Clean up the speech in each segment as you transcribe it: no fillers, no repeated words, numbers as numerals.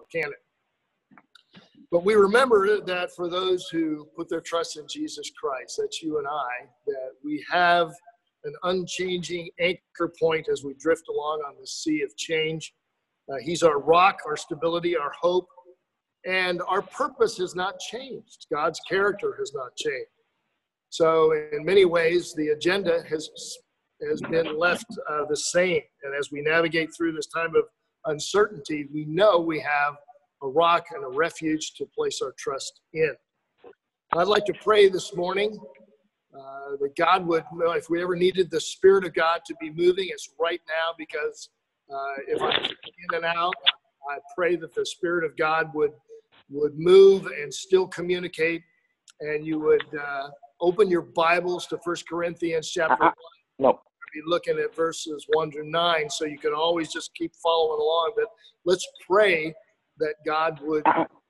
can it? But we remember that for those who put their trust in Jesus Christ, that's you and I, that we have an unchanging anchor point as we drift along on the sea of change. He's our rock, our stability, our hope, and our purpose has not changed. God's character has not changed. So in many ways, the agenda has been left the same. And as we navigate through this time of uncertainty, we know we have a rock and a refuge to place our trust in. I'd like to pray this morning that God would, if we ever needed the Spirit of God to be moving, it's right now, because if I'm in and out, I pray that the Spirit of God would move and still communicate, and you would open your Bibles to 1 Corinthians chapter 1. No. Be looking at verses 1 to 9, so you can always just keep following along. But let's pray that God would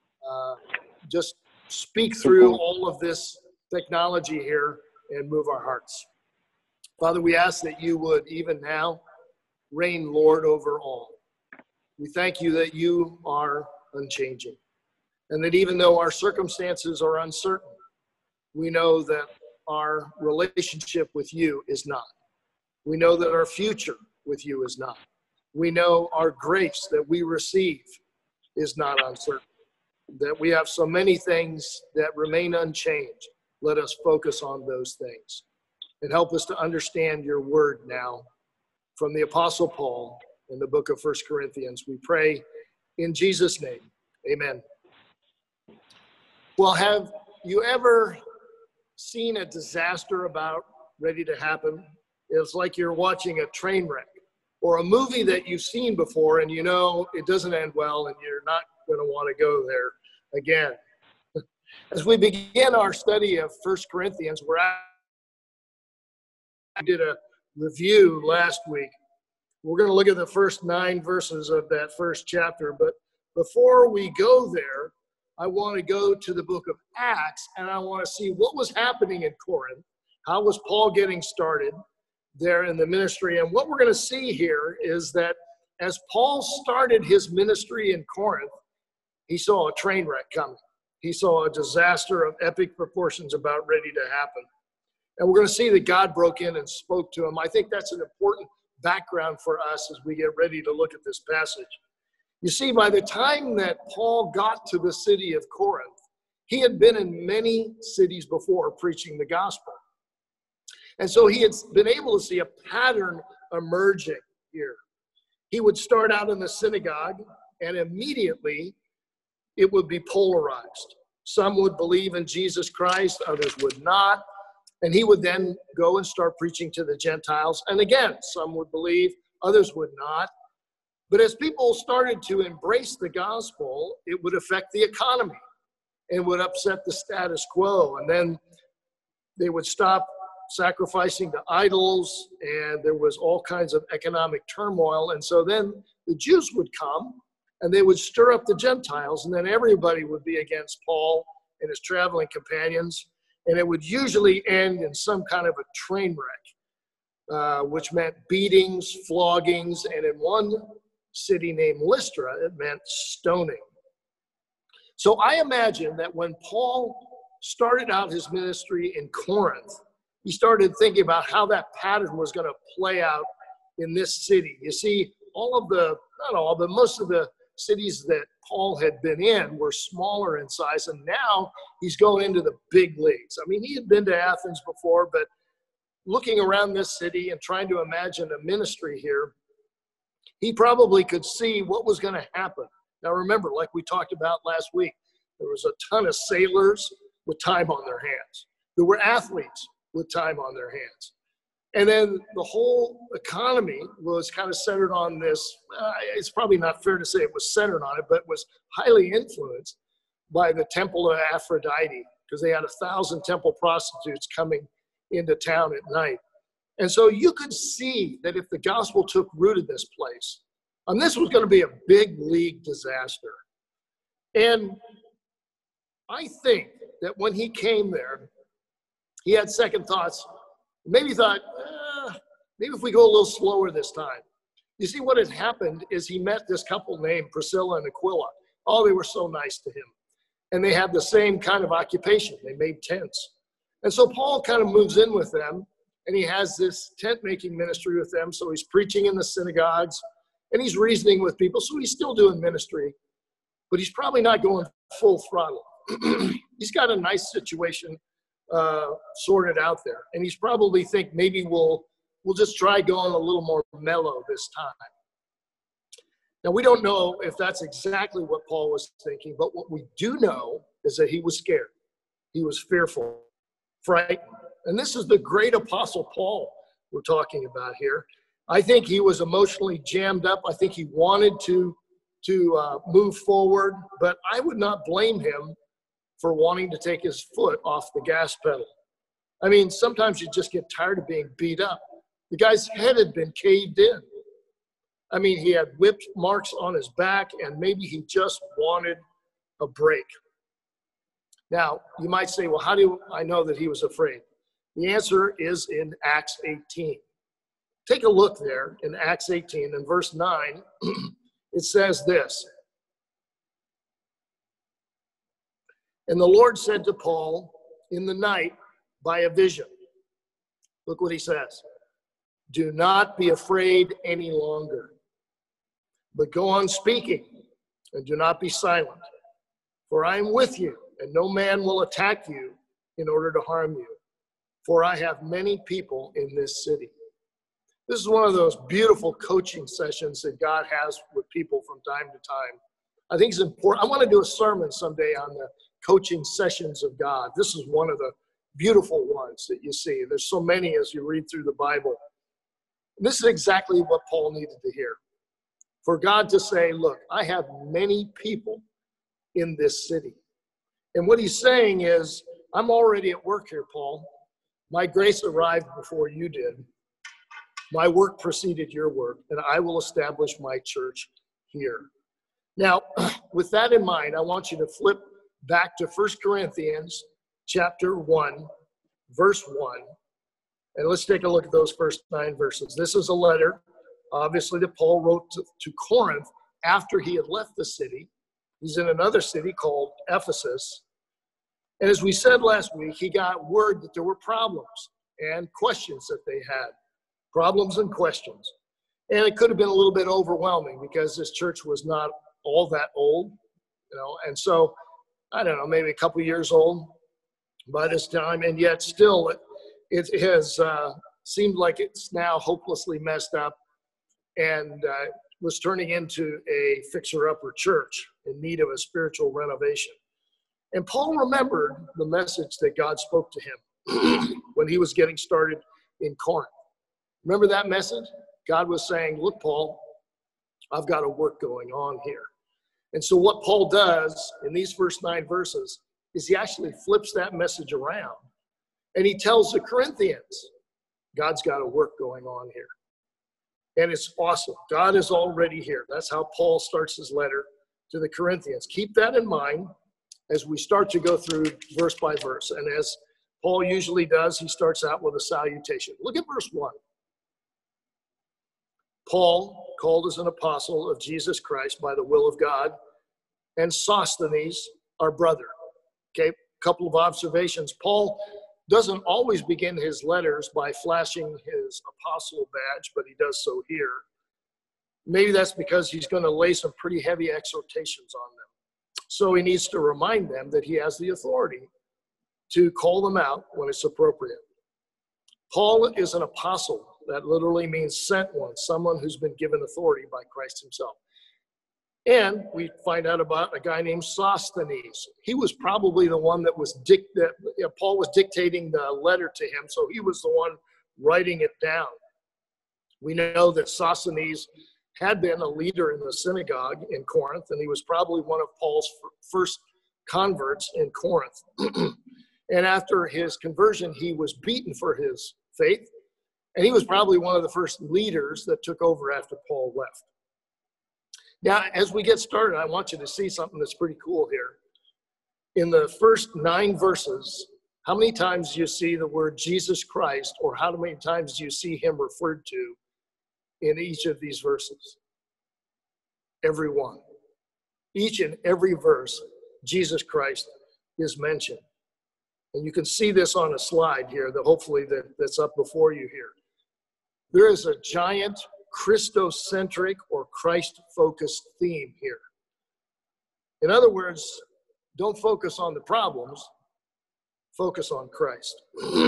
just speak through all of this technology here and move our hearts. Father, we ask that you would even now reign Lord over all. We thank you that you are unchanging, and that even though our circumstances are uncertain, we know that our relationship with you is not. We know that our future with you is not. We know our grace that we receive is not uncertain, that we have so many things that remain unchanged. Let us focus on those things and help us to understand your word now from the Apostle Paul in the book of 1 Corinthians. We pray in Jesus' name. Amen. Well, have you ever seen a disaster about ready to happen? It's like you're watching a train wreck or a movie that you've seen before, and you know it doesn't end well and you're not going to want to go there again. As we begin our study of 1 Corinthians, I did a review last week. We're going to look at the first 9 verses of that first chapter, but before we go there, I want to go to the book of Acts, and I want to see what was happening in Corinth. How was Paul getting started there in the ministry? And what we're going to see here is that as Paul started his ministry in Corinth, he saw a train wreck coming. He saw a disaster of epic proportions about ready to happen. And we're going to see that God broke in and spoke to him. I think that's an important background for us as we get ready to look at this passage. You see, by the time that Paul got to the city of Corinth, he had been in many cities before preaching the gospel. And so he had been able to see a pattern emerging here. He would start out in the synagogue, and immediately it would be polarized. Some would believe in Jesus Christ, others would not. And he would then go and start preaching to the Gentiles. And again, some would believe, others would not. But as people started to embrace the gospel, it would affect the economy and would upset the status quo. And then they would stop sacrificing to idols, and there was all kinds of economic turmoil. And so then the Jews would come, and they would stir up the Gentiles, and then everybody would be against Paul and his traveling companions. And it would usually end in some kind of a train wreck, which meant beatings, floggings, and in one city named Lystra, it meant stoning. So I imagine that when Paul started out his ministry in Corinth, he started thinking about how that pattern was going to play out in this city. You see, most of the cities that Paul had been in were smaller in size, and now he's going into the big leagues. I mean, he had been to Athens before, but looking around this city and trying to imagine a ministry here, he probably could see what was going to happen. Now remember, like we talked about last week, there was a ton of sailors with time on their hands. There were athletes with time on their hands. And then the whole economy was kind of centered on this. It's probably not fair to say it was centered on it, but was highly influenced by the temple of Aphrodite, because they had 1,000 temple prostitutes coming into town at night. And so you could see that if the gospel took root in this place, and this was going to be a big league disaster. And I think that when he came there, he had second thoughts. Maybe he thought, maybe if we go a little slower this time. You see, what had happened is he met this couple named Priscilla and Aquila Oh, they were so nice to him. And they had the same kind of occupation. They made tents. And so Paul kind of moves in with them, and he has this tent-making ministry with them. So he's preaching in the synagogues, and he's reasoning with people. So he's still doing ministry, but he's probably not going full throttle. He's got a nice situation sorted out there. And he's probably think maybe we'll just try going a little more mellow this time. Now, we don't know if that's exactly what Paul was thinking, but what we do know is that he was scared. He was fearful, frightened. And this is the great apostle Paul we're talking about here. I think he was emotionally jammed up. I think he wanted to move forward, but I would not blame him for wanting to take his foot off the gas pedal. I mean, sometimes you just get tired of being beat up. The guy's head had been caved in. I mean, he had whipped marks on his back, and maybe he just wanted a break. Now, you might say, well, how do I know that he was afraid? The answer is in Acts 18. Take a look there in Acts 18. In verse 9, it says this. And the Lord said to Paul in the night by a vision. Look what he says. Do not be afraid any longer, but go on speaking, and do not be silent. For I am with you, and no man will attack you in order to harm you. For I have many people in this city. This is one of those beautiful coaching sessions that God has with people from time to time. I think it's important. I want to do a sermon someday on the coaching sessions of God. This is one of the beautiful ones that you see. There's so many as you read through the Bible. This is exactly what Paul needed to hear. For God to say, look, I have many people in this city. And what he's saying is, I'm already at work here, Paul. My grace arrived before you did. My work preceded your work, and I will establish my church here. Now, with that in mind, I want you to flip back to 1 Corinthians chapter 1, verse 1. And let's take a look at those first 9 verses. This is a letter, obviously, that Paul wrote to Corinth after he had left the city. He's in another city called Ephesus. And as we said last week, he got word that there were problems and questions that they had. Problems and questions. And it could have been a little bit overwhelming because this church was not all that old, and so, I don't know, maybe a couple years old by this time, and yet still it has seemed like it's now hopelessly messed up and was turning into a fixer-upper church in need of a spiritual renovation. And Paul remembered the message that God spoke to him when he was getting started in Corinth. Remember that message? God was saying, look, Paul, I've got a work going on here. And so what Paul does in these first 9 verses is he actually flips that message around. And he tells the Corinthians, God's got a work going on here. And it's awesome. God is already here. That's how Paul starts his letter to the Corinthians. Keep that in mind as we start to go through verse by verse. And as Paul usually does, he starts out with a salutation. Look at verse 1. Paul, called as an apostle of Jesus Christ by the will of God, and Sosthenes, our brother. Okay, couple of observations. Paul doesn't always begin his letters by flashing his apostle badge, but he does so here. Maybe that's because he's going to lay some pretty heavy exhortations on them. So he needs to remind them that he has the authority to call them out when it's appropriate. Paul is an apostle. That literally means sent one, someone who's been given authority by Christ himself. And we find out about a guy named Sosthenes. He was probably the one that was Paul was dictating the letter to him, so he was the one writing it down. We know that Sosthenes had been a leader in the synagogue in Corinth, and he was probably one of Paul's first converts in Corinth. And after his conversion, he was beaten for his faith. And he was probably one of the first leaders that took over after Paul left. Now, as we get started, I want you to see something that's pretty cool here. In the first 9 verses, how many times do you see the word Jesus Christ, or how many times do you see him referred to in each of these verses? Every one. Each and every verse, Jesus Christ is mentioned. And you can see this on a slide here, that hopefully that's up before you here. There is a giant Christocentric or Christ-focused theme here. In other words, don't focus on the problems, focus on Christ.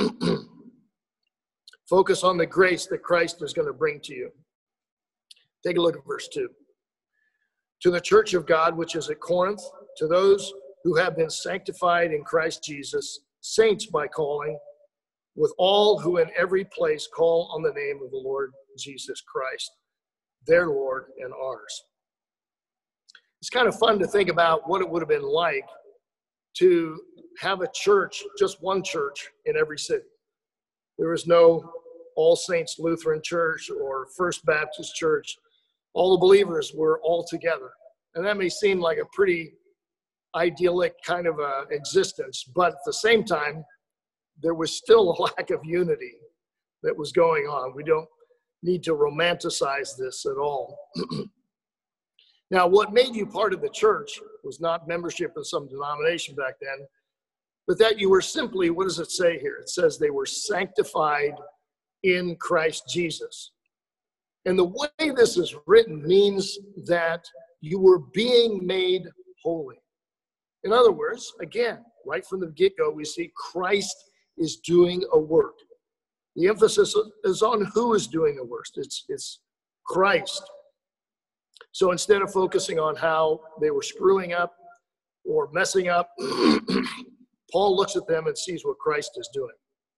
Focus on the grace that Christ is going to bring to you. Take a look at verse 2. To the church of God, which is at Corinth, to those who have been sanctified in Christ Jesus, saints by calling, with all who in every place call on the name of the Lord Jesus Christ, their Lord and ours. It's kind of fun to think about what it would have been like to have a church, just one church in every city. There was no All Saints Lutheran Church or First Baptist Church. All the believers were all together. And that may seem like a pretty idyllic kind of existence, but at the same time, there was still a lack of unity that was going on. We don't need to romanticize this at all. Now, what made you part of the church was not membership in some denomination back then, but that you were simply, what does it say here? It says they were sanctified in Christ Jesus. And the way this is written means that you were being made holy. In other words, again, right from the get-go, we see Christ is doing a work. The emphasis is on who is doing the work. It's Christ. So instead of focusing on how they were screwing up or messing up, Paul looks at them and sees what Christ is doing.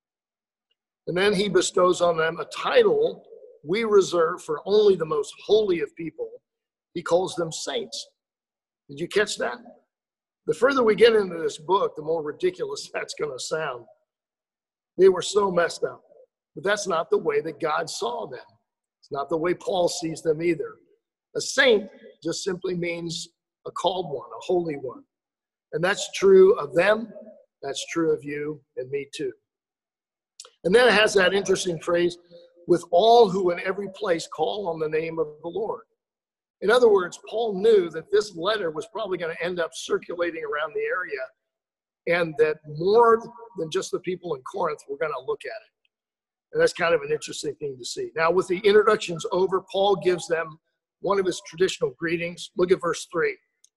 And then he bestows on them a title we reserve for only the most holy of people. He calls them saints. Did you catch that? The further we get into this book, the more ridiculous that's going to sound. They were so messed up. But that's not the way that God saw them. It's not the way Paul sees them either. A saint just simply means a called one, a holy one. And that's true of them. That's true of you and me too. And then it has that interesting phrase, with all who in every place call on the name of the Lord. In other words, Paul knew that this letter was probably going to end up circulating around the area, and that more than just the people in Corinth were going to look at it. And that's kind of an interesting thing to see. Now, with the introductions over, Paul gives them one of his traditional greetings. Look at verse 3.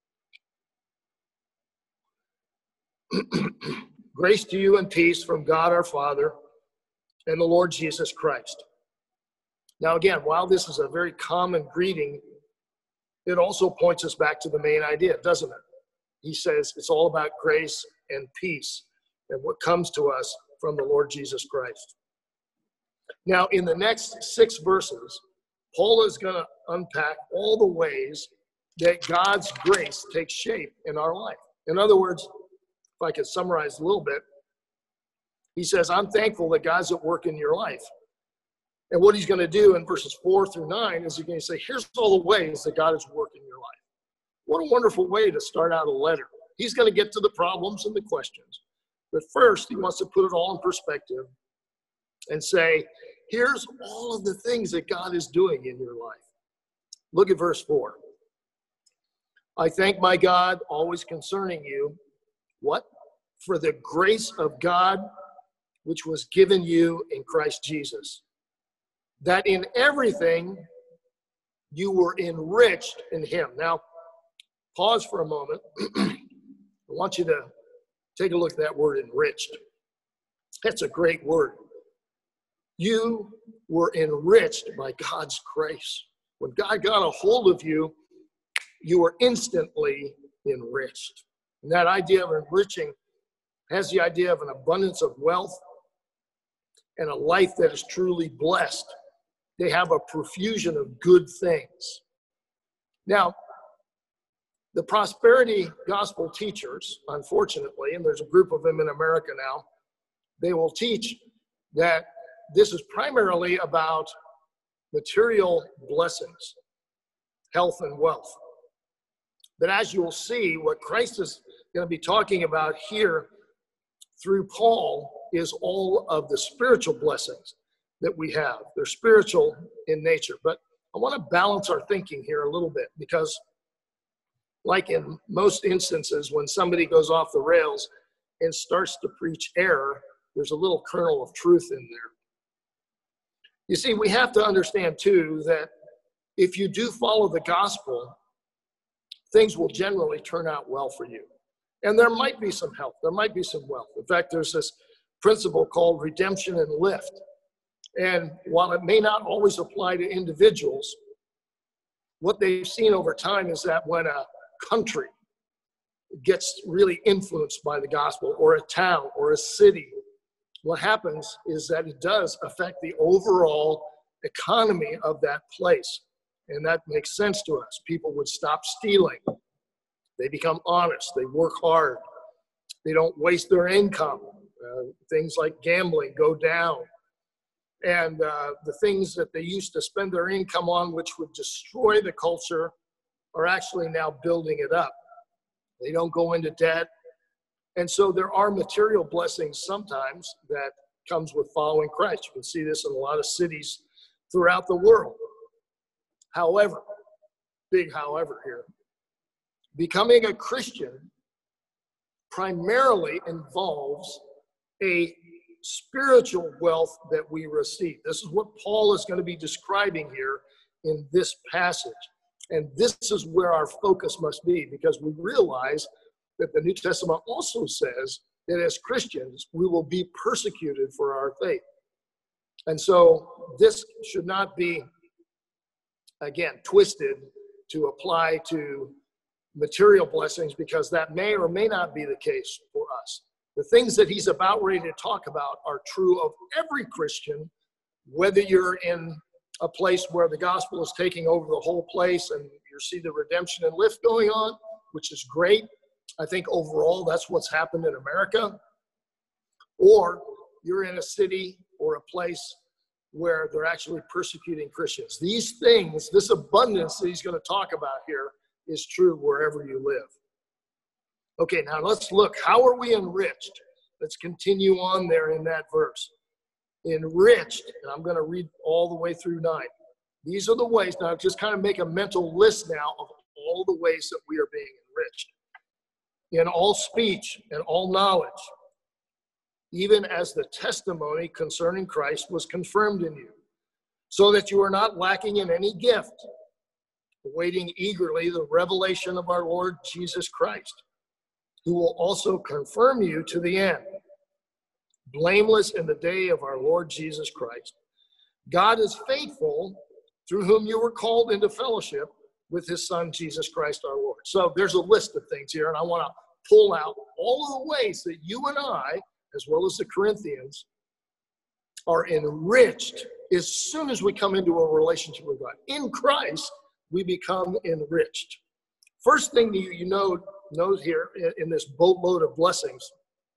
Grace to you and peace from God our Father and the Lord Jesus Christ. Now again, while this is a very common greeting, it also points us back to the main idea, doesn't it? He says it's all about grace and peace and what comes to us from the Lord Jesus Christ. Now, in the next 6 verses, Paul is going to unpack all the ways that God's grace takes shape in our life. In other words, if I could summarize a little bit, he says, I'm thankful that God's at work in your life. And what he's going to do in verses 4 through 9 is he's going to say, here's all the ways that God is working in your life. What a wonderful way to start out a letter. He's going to get to the problems and the questions. But first, he wants to put it all in perspective and say, here's all of the things that God is doing in your life. Look at verse 4. I thank my God always concerning you. What? For the grace of God which was given you in Christ Jesus, that in everything you were enriched in him. Now, pause for a moment. I want you to take a look at that word enriched. That's a great word. You were enriched by God's grace. When God got a hold of you, you were instantly enriched. And that idea of enriching has the idea of an abundance of wealth and a life that is truly blessed. They have a profusion of good things. Now, the prosperity gospel teachers, unfortunately, and there's a group of them in America now, they will teach that this is primarily about material blessings, health and wealth. But as you will see, what Christ is going to be talking about here through Paul is all of the spiritual blessings that we have. They're spiritual in nature. But I want to balance our thinking here a little bit, because like in most instances, when somebody goes off the rails and starts to preach error, there's a little kernel of truth in there. You see, we have to understand too that if you do follow the gospel, things will generally turn out well for you. And there might be some help, there might be some wealth. In fact, there's this principle called redemption and lift. And while it may not always apply to individuals, what they've seen over time is that when a country gets really influenced by the gospel, or a town or a city, what happens is that it does affect the overall economy of that place. And that makes sense to us. People would stop stealing. They become honest. They work hard. They don't waste their income. Things like gambling go down. And the things that they used to spend their income on, which would destroy the culture, are actually now building it up. They don't go into debt. And so there are material blessings sometimes that comes with following Christ. You can see this in a lot of cities throughout the world. However, big however here, becoming a Christian primarily involves a spiritual wealth that we receive. This is what Paul is going to be describing here in this passage. And this is where our focus must be, because we realize that the New Testament also says that as Christians, we will be persecuted for our faith. And so this should not be, again, twisted to apply to material blessings, because that may or may not be the case for us. The things that he's about ready to talk about are true of every Christian, whether you're in a place where the gospel is taking over the whole place and you see the redemption and lift going on, which is great. I think overall that's what's happened in America. Or you're in a city or a place where they're actually persecuting Christians. These things, this abundance that he's going to talk about here, is true wherever you live. Okay, now let's look. How are we enriched? Let's continue on there in that verse. Enriched, and I'm going to read all the way through 9. These are the ways. Now just kind of make a mental list now of all the ways that we are being enriched. In all speech and all knowledge, even as the testimony concerning Christ was confirmed in you, so that you are not lacking in any gift, awaiting eagerly the revelation of our Lord Jesus Christ, who will also confirm you to the end, blameless in the day of our Lord Jesus Christ. God is faithful, through whom you were called into fellowship with his Son, Jesus Christ our Lord. So there's a list of things here, and I want to pull out all of the ways that you and I, as well as the Corinthians, are enriched as soon as we come into a relationship with God. In Christ, we become enriched. First thing you note here in this boatload of blessings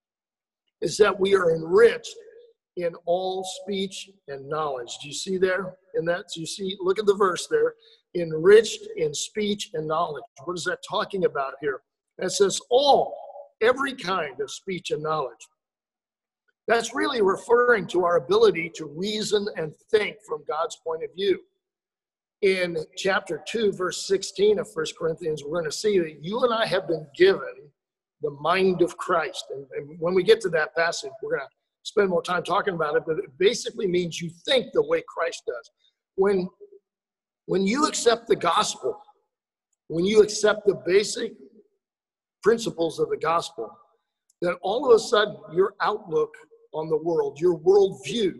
is that we are enriched in all speech and knowledge. Do you see there in that? So you see, look at the verse there, enriched in speech and knowledge. What is that talking about here? It says every kind of speech and knowledge. That's really referring to our ability to reason and think from God's point of view. In chapter 2, verse 16 of 1 Corinthians, we're going to see that you and I have been given the mind of Christ. And when we get to that passage, we're going to spend more time talking about it, but it basically means you think the way Christ does. When you accept the gospel, when you accept the basic principles of the gospel, then all of a sudden your outlook on the world, your worldview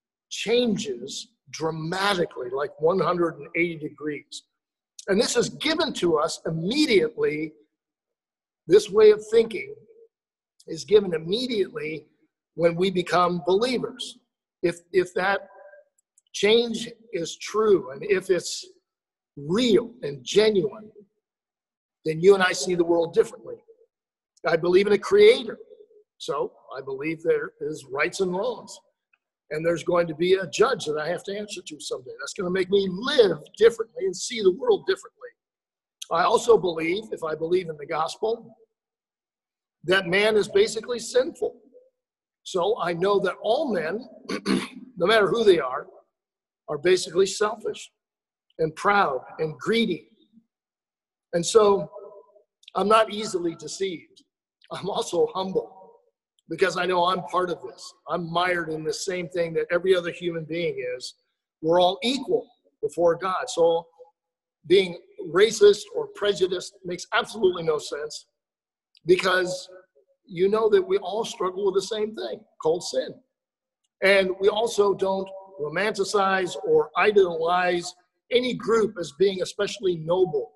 changes dramatically, like 180 degrees. And this is given to us immediately. This way of thinking is given immediately when we become believers. If that change is true and if it's real and genuine, then you and I see the world differently. I believe in a creator, so I believe there is rights and wrongs. And there's going to be a judge that I have to answer to someday. That's going to make me live differently and see the world differently. I also believe, if I believe in the gospel, that man is basically sinful. So I know that all men, no matter who they are basically selfish and proud and greedy. And so I'm not easily deceived. I'm also humble because I know I'm part of this. I'm mired in the same thing that every other human being is. We're all equal before God. So being racist or prejudiced makes absolutely no sense, because you know that we all struggle with the same thing called sin. And we also don't romanticize or idolize any group as being especially noble.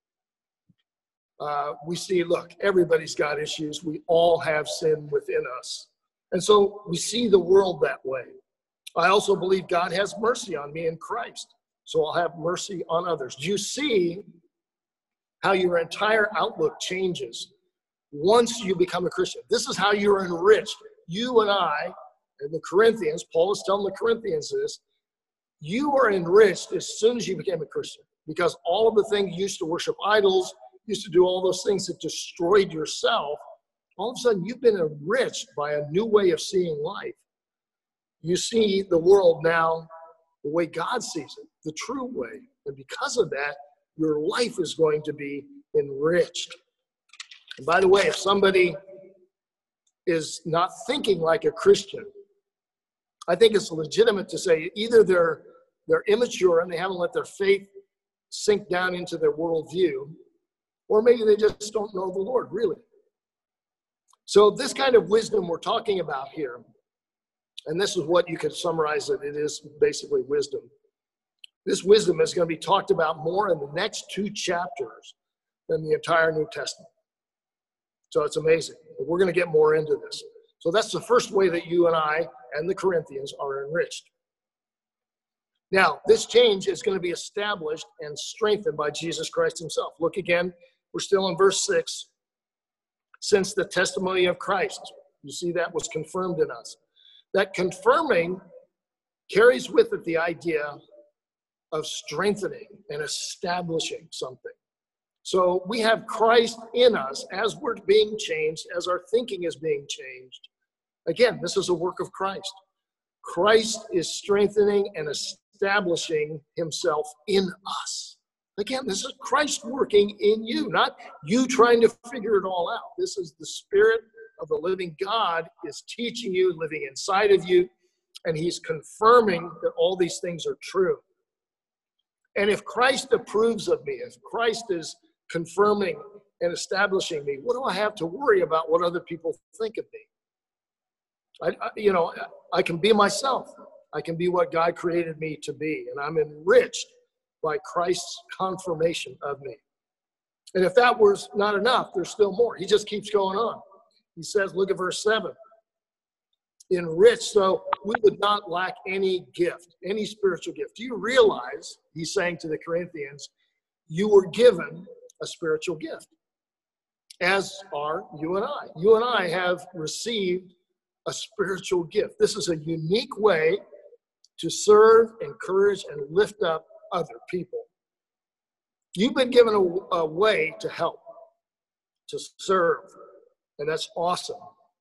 We see, look, everybody's got issues. We all have sin within us. And so we see the world that way. I also believe God has mercy on me in Christ, so I'll have mercy on others. Do you see how your entire outlook changes once you become a Christian? This is how you're enriched. You and I, and the Corinthians, Paul is telling the Corinthians this, you are enriched as soon as you became a Christian, because all of the things you used to worship idols, used to do all those things that destroyed yourself, all of a sudden you've been enriched by a new way of seeing life. You see the world now the way God sees it, the true way. And because of that, your life is going to be enriched. And by the way, if somebody is not thinking like a Christian, I think it's legitimate to say either they're immature and they haven't let their faith sink down into their worldview, or maybe they just don't know the Lord, really. So this kind of wisdom we're talking about here, and this is what you could summarize it is basically wisdom. This wisdom is going to be talked about more in the next 2 chapters than the entire New Testament. So it's amazing. But we're going to get more into this. So that's the first way that you and I and the Corinthians are enriched. Now, this change is going to be established and strengthened by Jesus Christ himself. Look again, we're still in verse 6. Since the testimony of Christ, you see that was confirmed in us. That confirming carries with it the idea of strengthening and establishing something. So we have Christ in us as we're being changed, as our thinking is being changed. Again, this is a work of Christ. Christ is strengthening and establishing himself in us. Again, this is Christ working in you, not you trying to figure it all out. This is the Spirit of the living God is teaching you, living inside of you, and he's confirming that all these things are true. And if Christ approves of me, if Christ is confirming and establishing me, what do I have to worry about what other people think of me? I can be myself. I can be what God created me to be, and I'm enriched by Christ's confirmation of me. And if that was not enough, there's still more. He just keeps going on. He says, look at verse 7. Enriched, so we would not lack any gift, any spiritual gift. Do you realize, he's saying to the Corinthians, you were given a spiritual gift, as are you and I. You and I have received a spiritual gift. This is a unique way to serve, encourage, and lift up other people. You've been given a way to help, to serve, and that's awesome.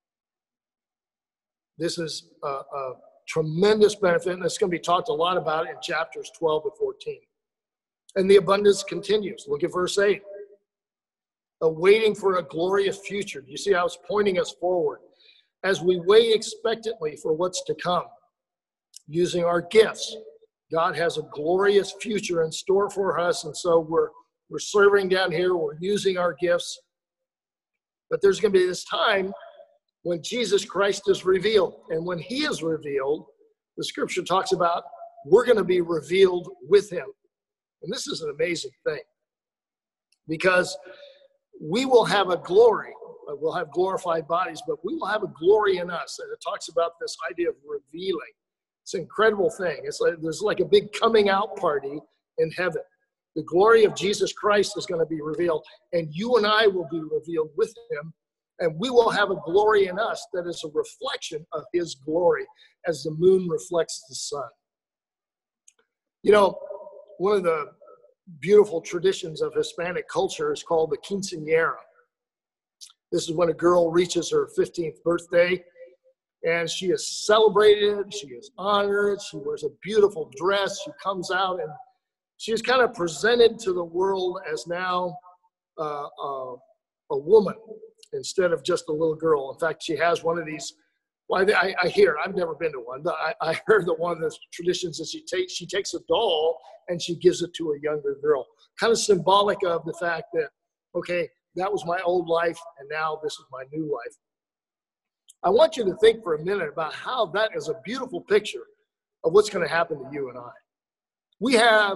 This is a tremendous benefit, and it's going to be talked a lot about in chapters 12 and 14. And the abundance continues. Look at verse 8. Awaiting for a glorious future. You see how it's pointing us forward as we wait expectantly for what's to come. Using our gifts, God has a glorious future in store for us, and so we're serving down here. We're using our gifts. But there's going to be this time when Jesus Christ is revealed. And when he is revealed, the scripture talks about we're going to be revealed with him. And this is an amazing thing, because we will have a glory. We'll have glorified bodies, but we will have a glory in us. And it talks about this idea of revealing. It's an incredible thing. It's like there's like a big coming out party in heaven. The glory of Jesus Christ is going to be revealed, and you and I will be revealed with him. And we will have a glory in us that is a reflection of his glory, as the moon reflects the sun. You know, one of the beautiful traditions of Hispanic culture is called the quinceañera. This is when a girl reaches her 15th birthday, and she is celebrated, she is honored, she wears a beautiful dress, she comes out, and she is kind of presented to the world as now a woman instead of just a little girl. In fact, she has one of these. Well, I hear, I've never been to one, but I heard that one of the traditions is she takes a doll and she gives it to a younger girl. Kind of symbolic of the fact that, okay, that was my old life and now this is my new life. I want you to think for a minute about how that is a beautiful picture of what's going to happen to you and I. We have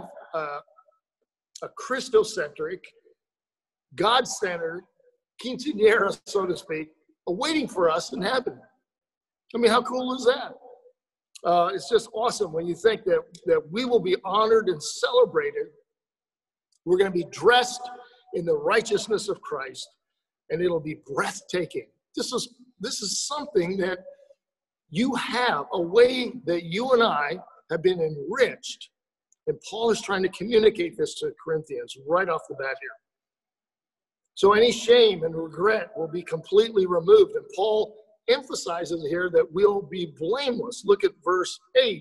a Christocentric, God-centered quinceañera, so to speak, awaiting for us in heaven. I mean, how cool is that? It's just awesome when you think that we will be honored and celebrated. We're going to be dressed in the righteousness of Christ, and it'll be breathtaking. This is something that you have, a way that you and I have been enriched. And Paul is trying to communicate this to the Corinthians right off the bat here. So any shame and regret will be completely removed. And Paul emphasizes here that we'll be blameless. Look at verse 8.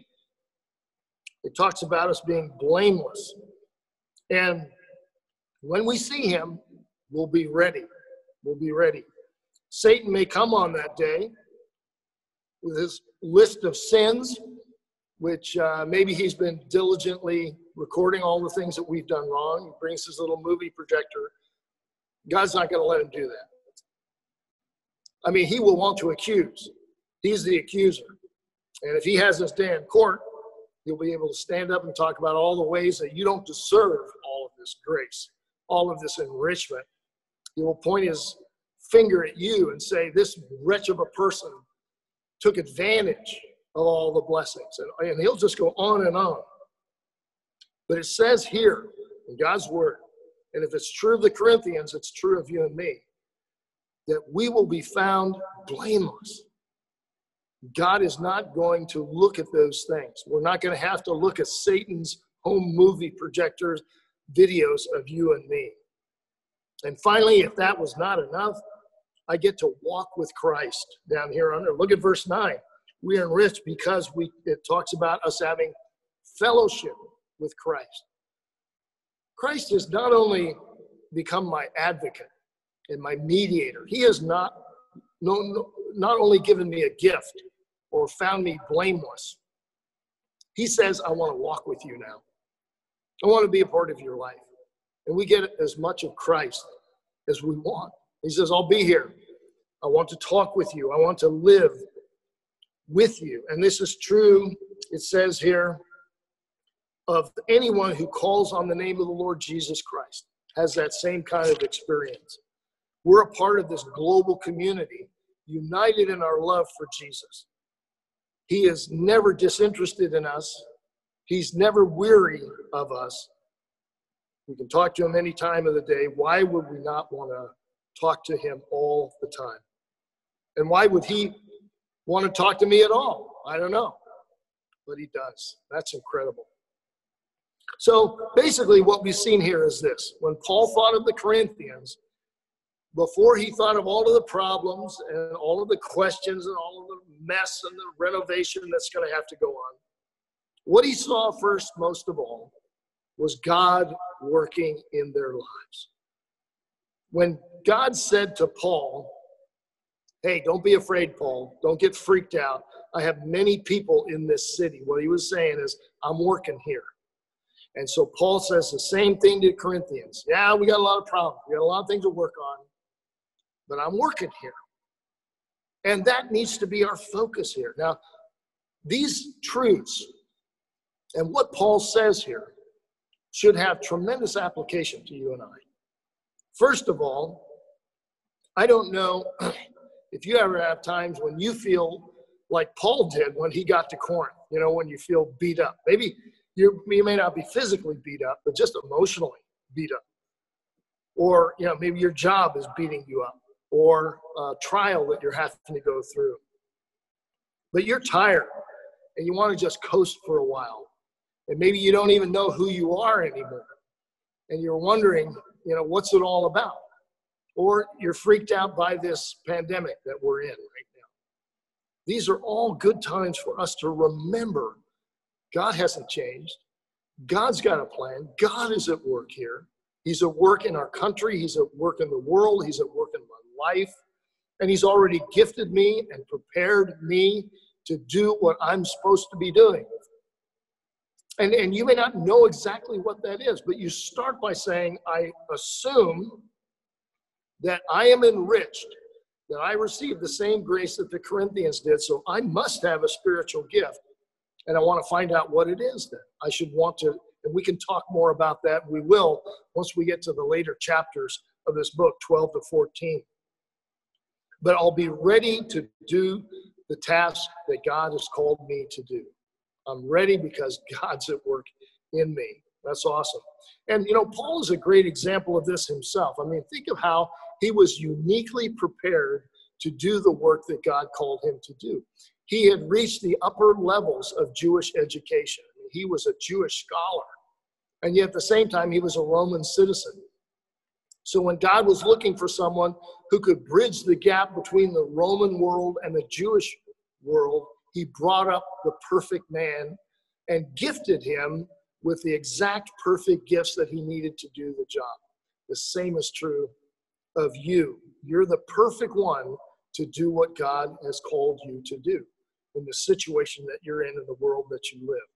It talks about us being blameless. And when we see him, we'll be ready. We'll be ready. Satan may come on that day with his list of sins, which maybe he's been diligently recording all the things that we've done wrong. He brings his little movie projector. God's not going to let him do that. I mean, he will want to accuse. He's the accuser. And if he has this day in court, he'll be able to stand up and talk about all the ways that you don't deserve all of this grace, all of this enrichment. He will point his finger at you and say, this wretch of a person took advantage of all the blessings. And he'll just go on and on. But it says here in God's word, and if it's true of the Corinthians, it's true of you and me, that we will be found blameless. God is not going to look at those things. We're not going to have to look at Satan's home movie projectors, videos of you and me. And finally, if that was not enough, I get to walk with Christ down here under. Look at verse 9. We are enriched because it talks about us having fellowship with Christ. Christ has not only become my advocate and my mediator, he has not only given me a gift or found me blameless. He says, I want to walk with you now. I want to be a part of your life. And we get as much of Christ as we want. He says, I'll be here. I want to talk with you. I want to live with you. And this is true, it says here, of anyone who calls on the name of the Lord Jesus Christ, has that same kind of experience. We're a part of this global community, united in our love for Jesus. He is never disinterested in us. He's never weary of us. We can talk to him any time of the day. Why would we not want to talk to him all the time? And why would he want to talk to me at all? I don't know. But he does. That's incredible. So basically what we've seen here is this. When Paul thought of the Corinthians, before he thought of all of the problems and all of the questions and all of the mess and the renovation that's going to have to go on, what he saw first, most of all, was God working in their lives. When God said to Paul, hey, don't be afraid, Paul. Don't get freaked out. I have many people in this city. What he was saying is, I'm working here. And so Paul says the same thing to the Corinthians. Yeah, we got a lot of problems. We got a lot of things to work on. But I'm working here. And that needs to be our focus here. Now, these truths and what Paul says here should have tremendous application to you and I. First of all, I don't know if you ever have times when you feel like Paul did when he got to Corinth, when you feel beat up. Maybe you may not be physically beat up, but just emotionally beat up. Or, maybe your job is beating you up, or a trial that you're having to go through. But you're tired and you want to just coast for a while. And maybe you don't even know who you are anymore. And you're wondering, what's it all about? Or you're freaked out by this pandemic that we're in right now. These are all good times for us to remember God hasn't changed. God's got a plan. God is at work here. He's at work in our country. He's at work in the world. He's at work in my life. And he's already gifted me and prepared me to do what I'm supposed to be doing. And you may not know exactly what that is, but you start by saying, I assume that I am enriched, that I received the same grace that the Corinthians did, so I must have a spiritual gift. And I want to find out what it is that I should want to, and we can talk more about that. We will once we get to the later chapters of this book, 12 to 14. But I'll be ready to do the task that God has called me to do. I'm ready because God's at work in me. That's awesome. And, Paul is a great example of this himself. I mean, think of how he was uniquely prepared to do the work that God called him to do. He had reached the upper levels of Jewish education. I mean, he was a Jewish scholar. And yet at the same time, he was a Roman citizen. So when God was looking for someone who could bridge the gap between the Roman world and the Jewish world, he brought up the perfect man and gifted him with the exact perfect gifts that he needed to do the job. The same is true of you. You're the perfect one to do what God has called you to do in the situation that you're in the world that you live.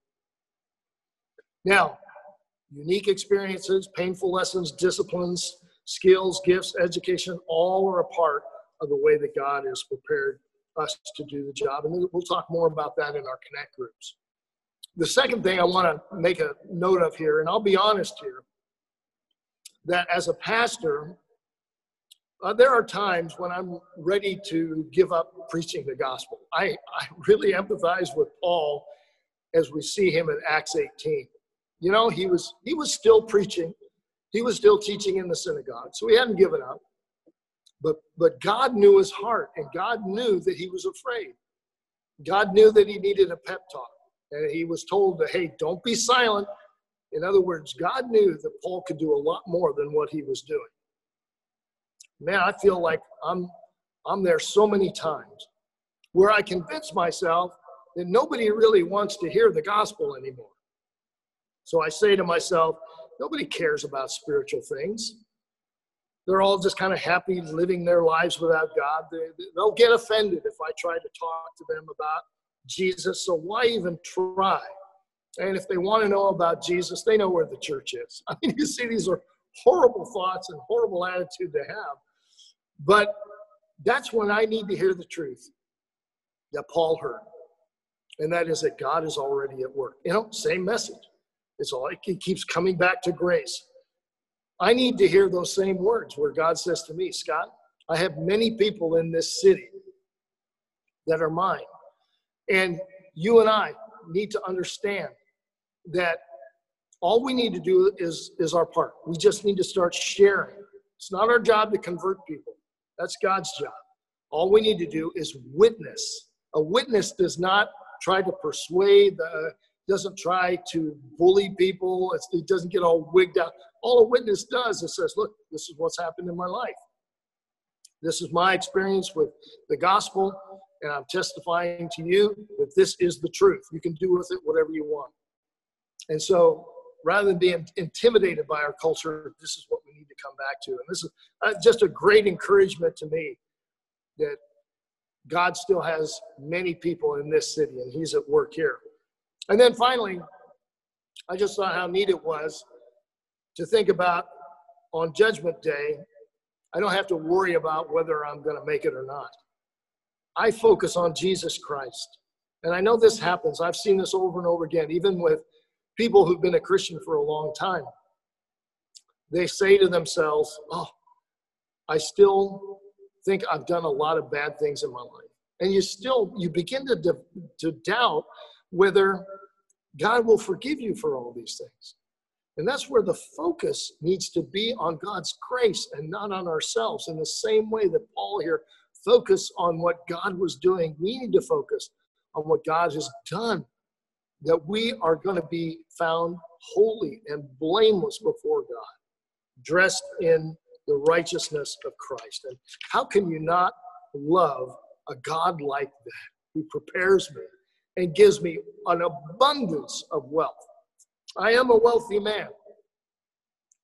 Now, unique experiences, painful lessons, disciplines, skills, gifts, education, all are a part of the way that God has prepared us to do the job. And we'll talk more about that in our Connect groups. The second thing I want to make a note of here, and I'll be honest here, that as a pastor, there are times when I'm ready to give up preaching the gospel. I really empathize with Paul as we see him in Acts 18. He was still preaching. He was still teaching in the synagogue, so he hadn't given up. But God knew his heart, and God knew that he was afraid. God knew that he needed a pep talk, and he was told that, hey, don't be silent. In other words, God knew that Paul could do a lot more than what he was doing. Man, I feel like I'm there so many times where I convince myself that nobody really wants to hear the gospel anymore. So I say to myself, nobody cares about spiritual things. They're all just kind of happy living their lives without God. They'll get offended if I try to talk to them about Jesus, so why even try? And if they want to know about Jesus, they know where the church is. I mean, you see, these are horrible thoughts and horrible attitude to have. But that's when I need to hear the truth that Paul heard. And that is that God is already at work. Same message. It keeps coming back to grace. I need to hear those same words where God says to me, Scott, I have many people in this city that are mine. And you and I need to understand that all we need to do is our part. We just need to start sharing. It's not our job to convert people. That's God's job. All we need to do is witness. A witness does not try to persuade, doesn't try to bully people. It doesn't get all wigged out. All a witness does is says, look, this is what's happened in my life. This is my experience with the gospel, and I'm testifying to you that this is the truth. You can do with it whatever you want. And so rather than being intimidated by our culture, this is what we need to come back to. And this is just a great encouragement to me that God still has many people in this city, and he's at work here. And then finally, I just saw how neat it was to think about on Judgment Day, I don't have to worry about whether I'm going to make it or not. I focus on Jesus Christ. And I know this happens. I've seen this over and over again, even with people who've been a Christian for a long time. They say to themselves, oh, I still think I've done a lot of bad things in my life. And you begin to doubt whether God will forgive you for all these things. And that's where the focus needs to be on God's grace and not on ourselves. In the same way that Paul here focused on what God was doing, we need to focus on what God has done, that we are going to be found holy and blameless before God, dressed in the righteousness of Christ. And how can you not love a God like that, who prepares me and gives me an abundance of wealth? I am a wealthy man.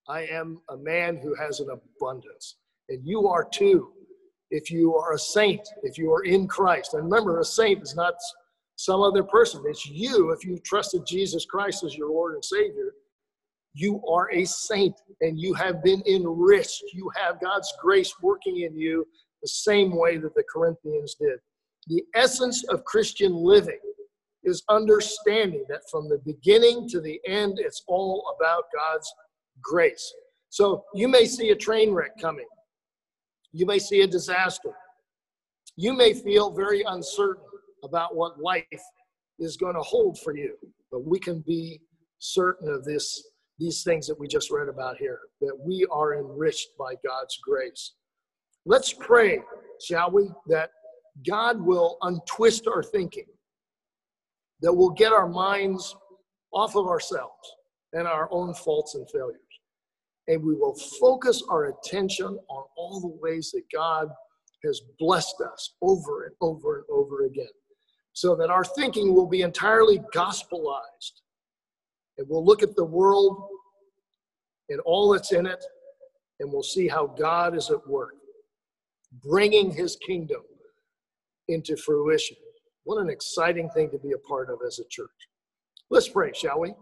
I am a man who has an abundance. And you are too. If you are a saint, if you are in Christ. And remember, a saint is not some other person. It's you. If you trusted Jesus Christ as your Lord and Savior, you are a saint and you have been enriched. You have God's grace working in you the same way that the Corinthians did. The essence of Christian living is understanding that from the beginning to the end, it's all about God's grace. So you may see a train wreck coming. You may see a disaster. You may feel very uncertain about what life is going to hold for you. But we can be certain of these things that we just read about here, that we are enriched by God's grace. Let's pray, shall we, that God will untwist our thinking, that we'll get our minds off of ourselves and our own faults and failures. And we will focus our attention on all the ways that God has blessed us over and over and over again, so that our thinking will be entirely gospelized. And we'll look at the world and all that's in it, and we'll see how God is at work, bringing his kingdom into fruition. What an exciting thing to be a part of as a church. Let's pray, shall we?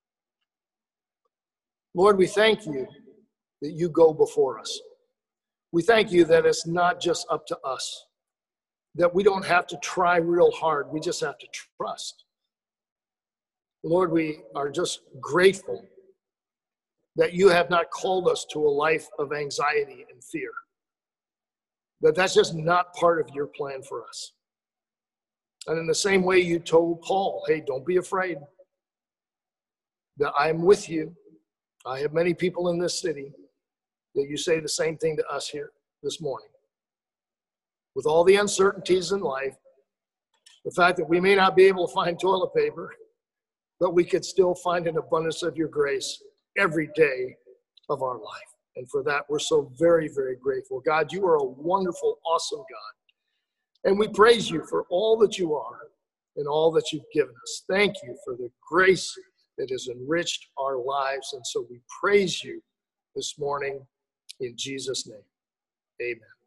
Lord, we thank you that you go before us. We thank you that it's not just up to us, that we don't have to try real hard. We just have to trust. Lord, we are just grateful that you have not called us to a life of anxiety and fear, that that's just not part of your plan for us. And in the same way you told Paul, hey, don't be afraid, that I'm with you. I have many people in this city that you say the same thing to us here this morning. With all the uncertainties in life, the fact that we may not be able to find toilet paper, but we could still find an abundance of your grace every day of our life. And for that, we're so very, very grateful. God, you are a wonderful, awesome God. And we praise you for all that you are and all that you've given us. Thank you for the grace that has enriched our lives. And so we praise you this morning in Jesus' name. Amen.